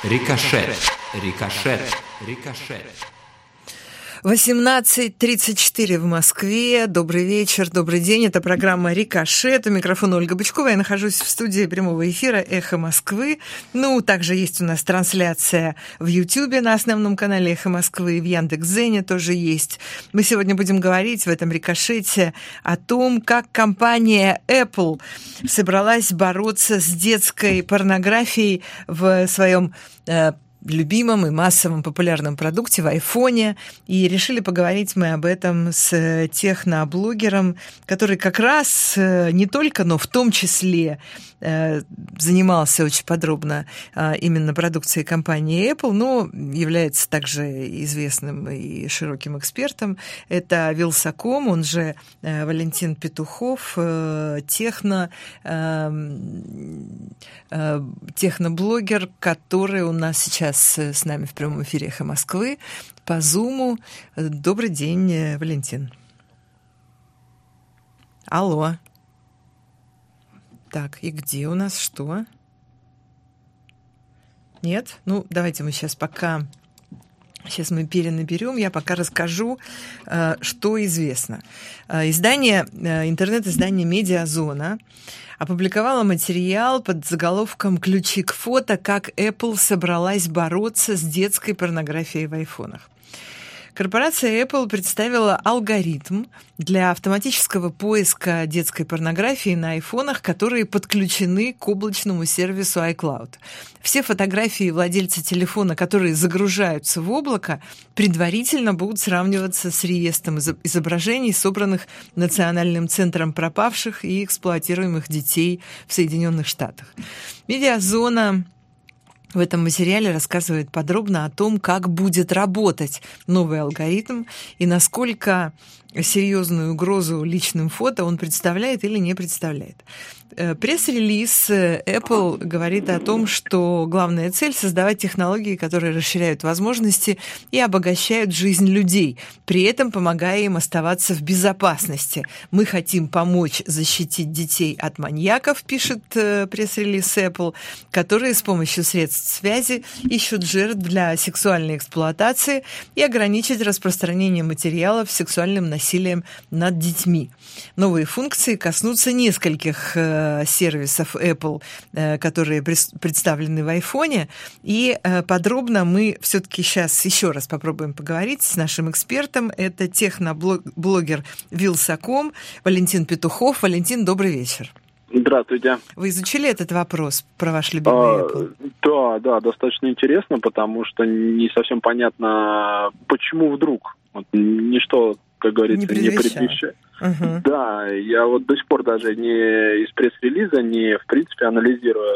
Рикошет. Рикошет. Рикошет. 18:34 в Москве. Добрый вечер, добрый день. Это программа «Рикошет». У микрофона Ольга Бычкова. Я нахожусь в студии прямого эфира «Эхо Москвы». Также есть у нас трансляция в Ютьюбе на основном канале «Эхо Москвы». В Яндекс.Дзене тоже есть. Мы сегодня будем говорить в этом «Рикошете» о том, как компания Apple собралась бороться с детской порнографией в своем любимом и массовом популярном продукте в айфоне. И решили поговорить мы об этом с техноблогером, который как раз не только, но в том числе занимался очень подробно именно продукцией компании Apple, но является также известным и широким экспертом. Это Вилсаком, он же Валентин Петухов, техноблогер, который у нас сейчас с нами в прямом эфире «Эхо Москвы» по Зуму. Добрый день, Валентин. Алло. Так, и где у нас что? Нет? Давайте мы сейчас мы перенаберем, я пока расскажу, что известно. Интернет-издание «Медиазона» опубликовало материал под заголовком «Ключи к фото. Как Apple собралась бороться с детской порнографией в айфонах». Корпорация Apple представила алгоритм для автоматического поиска детской порнографии на айфонах, которые подключены к облачному сервису iCloud. Все фотографии владельца телефона, которые загружаются в облако, предварительно будут сравниваться с реестром изображений, собранных Национальным центром пропавших и эксплуатируемых детей в Соединенных Штатах. Медиазона в этом материале рассказывает подробно о том, как будет работать новый алгоритм и насколько серьезную угрозу личным фото он представляет или не представляет. Пресс-релиз Apple говорит о том, что главная цель – создавать технологии, которые расширяют возможности и обогащают жизнь людей, при этом помогая им оставаться в безопасности. Мы хотим помочь защитить детей от маньяков, пишет пресс-релиз Apple, которые с помощью средств связи ищут жертв для сексуальной эксплуатации и ограничить распространение материалов с сексуальным насилием над детьми. Новые функции коснутся нескольких сервисов Apple, которые представлены в айфоне. И подробно мы все-таки сейчас еще раз попробуем поговорить с нашим экспертом. Это техноблогер Вилсаком Валентин Петухов. Валентин, добрый вечер. Здравствуйте. Вы изучили этот вопрос про ваш любимый Apple? Да, достаточно интересно, потому что не совсем понятно, почему вдруг. Ничто, как говорится, не предвещает. Угу. Да, я до сих пор даже не из пресс-релиза, не в принципе анализируя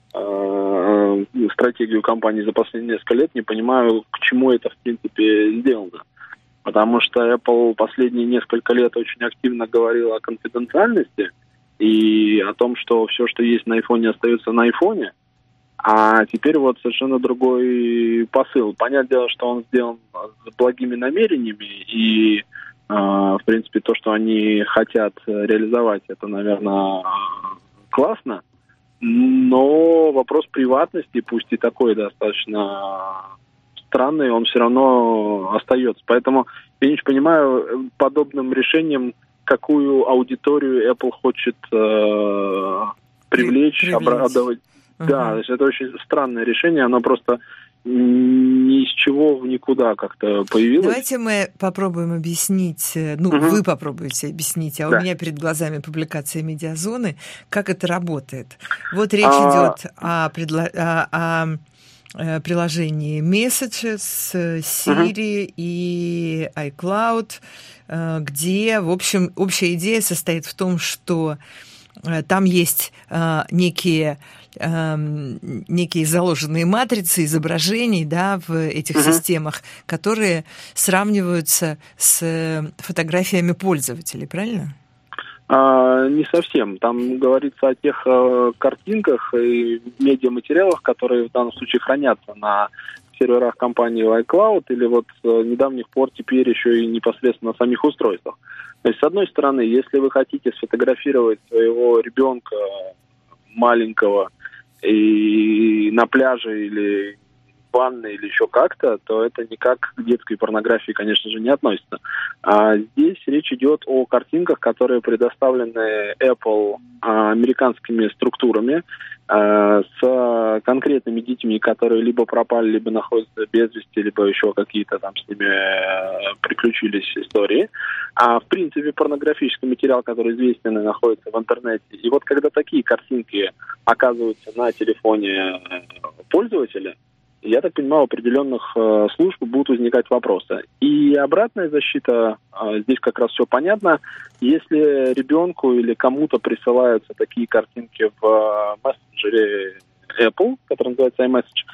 стратегию компании за последние несколько лет, не понимаю, к чему это в принципе сделано. Потому что Apple последние несколько лет очень активно говорил о конфиденциальности и о том, что все, что есть на айфоне, остается на айфоне. А теперь совершенно другой посыл. Понятное дело, что он сделан с благими намерениями, и, в принципе, то, что они хотят реализовать, это, наверное, классно. Но вопрос приватности, пусть и такой достаточно странный, он все равно остается. Поэтому я не очень понимаю подобным решением, какую аудиторию Apple хочет привлечь, обрадовать. Да, это очень странное решение, оно просто ни из чего в никуда как-то появилось. Давайте мы попробуем объяснить, вы попробуете объяснить, у меня перед глазами публикация Медиазоны, как это работает. Речь идет о приложении Messages, Siri и iCloud, где, в общем, общая идея состоит в том, что там есть некие заложенные матрицы изображений, в этих системах, которые сравниваются с фотографиями пользователей, правильно? Не совсем. Там говорится о тех картинках и медиаматериалах, которые в данном случае хранятся на серверах компании iCloud или с недавних пор теперь еще и непосредственно на самих устройствах. То есть, с одной стороны, если вы хотите сфотографировать своего ребенка маленького и на пляже или ванной или еще как-то, то это никак к детской порнографии, конечно же, не относится. Здесь речь идет о картинках, которые предоставлены Apple американскими структурами с конкретными детьми, которые либо пропали, либо находятся без вести, либо еще какие-то там с ними приключились истории. А в принципе порнографический материал, который известен и находится в интернете. И вот когда такие картинки оказываются на телефоне пользователя, я так понимаю, у определенных служб будут возникать вопросы. И обратная защита, здесь как раз все понятно. Если ребенку или кому-то присылаются такие картинки в мессенджере Apple, который называется iMessage,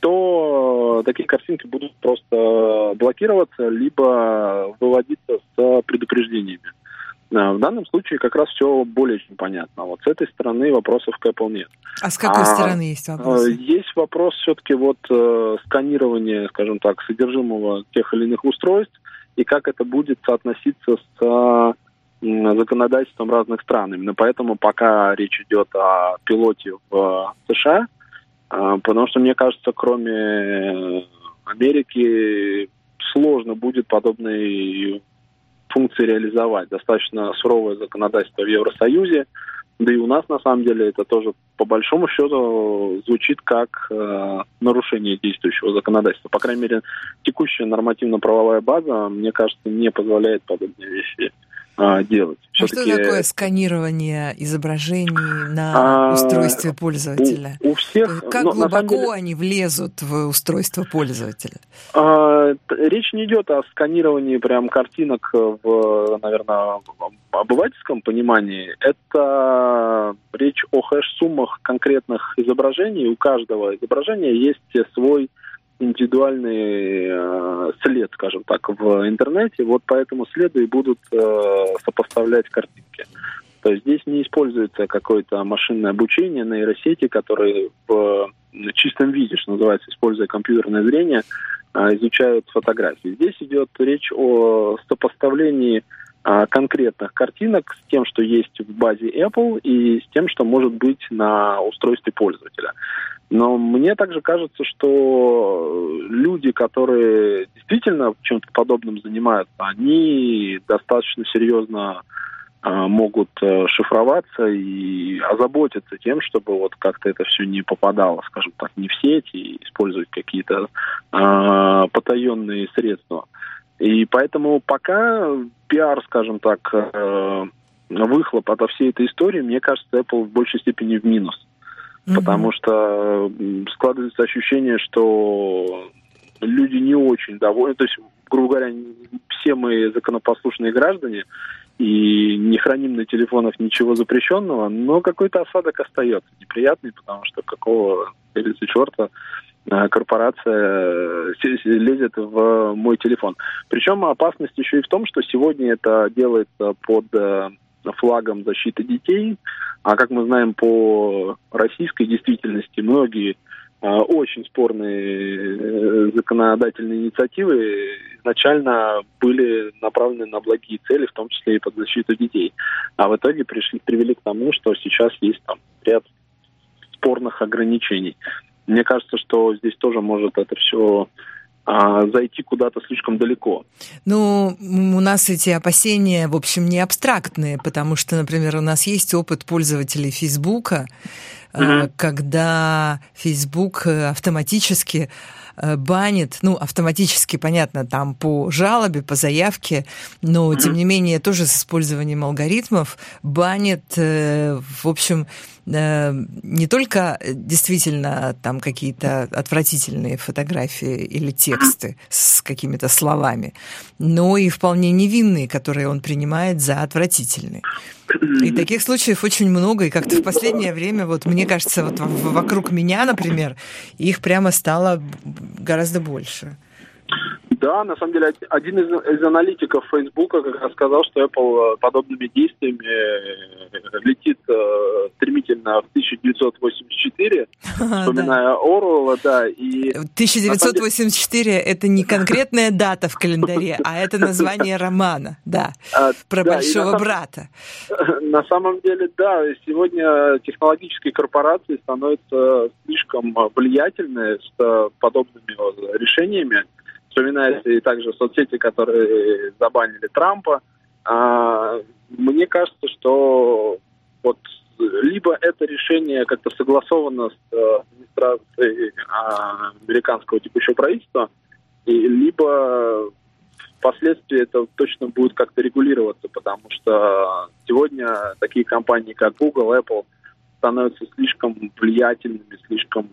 то такие картинки будут просто блокироваться, либо выводиться с предупреждениями. В данном случае как раз все более чем понятно. Вот с этой стороны вопросов к Apple нет. А с какой стороны есть вопросы? Есть вопрос все-таки сканирования, скажем так, содержимого тех или иных устройств, и как это будет соотноситься с законодательством разных стран. Именно поэтому пока речь идет о пилоте в США, потому что, мне кажется, кроме Америки сложно будет подобные функции реализовать. Достаточно суровое законодательство в Евросоюзе, да и у нас, на самом деле, это тоже, по большому счету, звучит как нарушение действующего законодательства. По крайней мере, текущая нормативно-правовая база, мне кажется, не позволяет подобные вещи делать. А что такое сканирование изображений на устройстве пользователя? У всех, как глубоко они влезут в устройство пользователя? Речь не идет о сканировании прям картинок в, наверное, обывательском понимании. Это речь о хэш-суммах конкретных изображений. У каждого изображения есть свой индивидуальный след, скажем так, в интернете. Вот по этому следу и будут сопоставлять картинки. То есть здесь не используется какое-то машинное обучение, нейросети, которые в чистом виде, что называется, используя компьютерное зрение, изучают фотографии. Здесь идет речь о сопоставлении конкретных картинок с тем, что есть в базе Apple, и с тем, что может быть на устройстве пользователя. Но мне также кажется, что люди, которые действительно чем-то подобным занимаются, они достаточно серьезно могут шифроваться и озаботиться тем, чтобы вот как-то это все не попадало, скажем так, не в сеть и использовать какие-то потаенные средства. И поэтому пока пиар, скажем так, выхлоп от всей этой истории, мне кажется, Apple в большей степени в минус. Потому что складывается ощущение, что люди не очень довольны. То есть, грубо говоря, все мы законопослушные граждане и не храним на телефонах ничего запрещенного, но какой-то осадок остается неприятный, потому что какого черта корпорация лезет в мой телефон. Причем опасность еще и в том, что сегодня это делается под флагом защиты детей, а как мы знаем по российской действительности, многие очень спорные законодательные инициативы изначально были направлены на благие цели, в том числе и под защиту детей. А в итоге привели к тому, что сейчас есть там ряд спорных ограничений. Мне кажется, что здесь тоже может это все зайти куда-то слишком далеко. Ну, у нас эти опасения, в общем, не абстрактные, потому что, например, у нас есть опыт пользователей Фейсбука, когда Facebook автоматически банит, ну, автоматически, понятно, там по жалобе, по заявке, но, тем не менее, тоже с использованием алгоритмов банит, в общем, не только действительно там какие-то отвратительные фотографии или тексты с какими-то словами, но и вполне невинные, которые он принимает за отвратительные. И таких случаев очень много, и как-то в последнее время, вот мне кажется, вот вокруг меня, например, их прямо стало гораздо больше. Да, на самом деле, один из аналитиков Фейсбука как раз сказал, что Apple подобными действиями летит стремительно в 1984, вспоминая Оруэлла, да. И 1984 – это не конкретная дата в календаре, а это название романа, да, про большого брата. На самом деле, да, сегодня технологические корпорации становятся слишком влиятельны с подобными решениями. Вспоминается и также соцсети, которые забанили Трампа. Мне кажется, что вот либо это решение как-то согласовано с администрацией американского текущего правительства, либо впоследствии это точно будет как-то регулироваться, потому что сегодня такие компании, как Google, Apple, становятся слишком влиятельными, слишком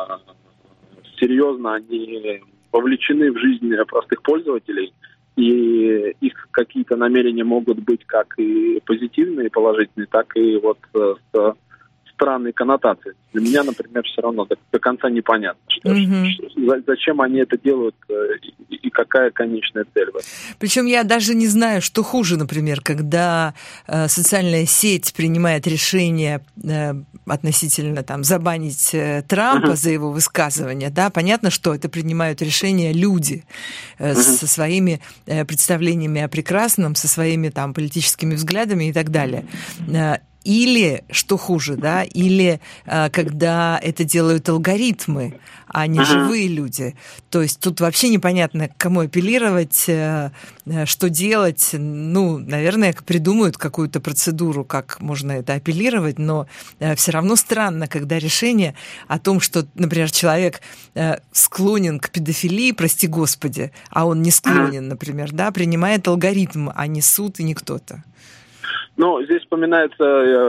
серьезно они вовлечены в жизнь простых пользователей, и их какие-то намерения могут быть как и позитивные, положительные, так и вот с странной коннотацией. Для меня, например, все равно до конца непонятно, зачем они это делают и какая конечная цель в этом. Причем я даже не знаю, что хуже, например, когда социальная сеть принимает решение относительно забанить Трампа за его высказывания. Да, понятно, что это принимают решения люди со своими представлениями о прекрасном, со своими политическими взглядами и так далее. Или, что хуже, да, или когда это делают алгоритмы, а не живые люди. То есть тут вообще непонятно, к кому апеллировать, что делать. Наверное, придумают какую-то процедуру, как можно это апеллировать, но все равно странно, когда решение о том, что, например, человек склонен к педофилии, прости господи, а он не склонен, например, да, принимает алгоритм, а не суд и не кто-то. Здесь вспоминается,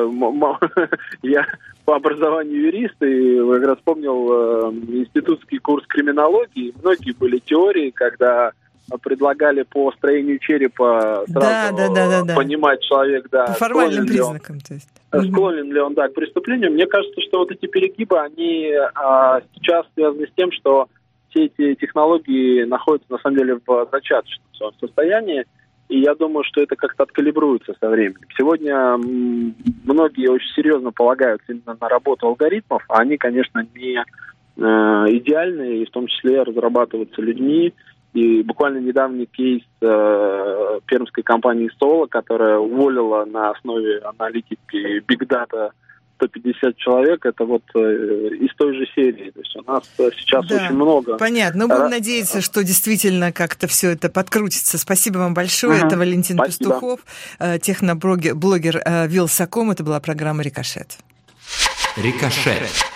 я по образованию юрист, и как раз вспомнил институтский курс криминологии. Многие были теории, когда предлагали по строению черепа сразу понимать человек, да, по формальным признакам, то есть. Склонен ли он, да, к преступлению. Мне кажется, что вот эти перегибы, они сейчас связаны с тем, что все эти технологии находятся, на самом деле, в зачаточном своем состоянии. И я думаю, что это как-то откалибруется со временем. Сегодня многие очень серьезно полагаются именно на работу алгоритмов, а они, конечно, не идеальные, и в том числе разрабатываются людьми. И буквально недавний кейс пермской компании Solo, которая уволила на основе аналитики Big Data 150 человек, это вот из той же серии. То есть у нас сейчас очень много. Понятно. Будем надеяться, что действительно как-то все это подкрутится. Спасибо вам большое. Это Валентин Пастухов, техноблогер Вилсаком. Это была программа «Рикошет». «Рикошет».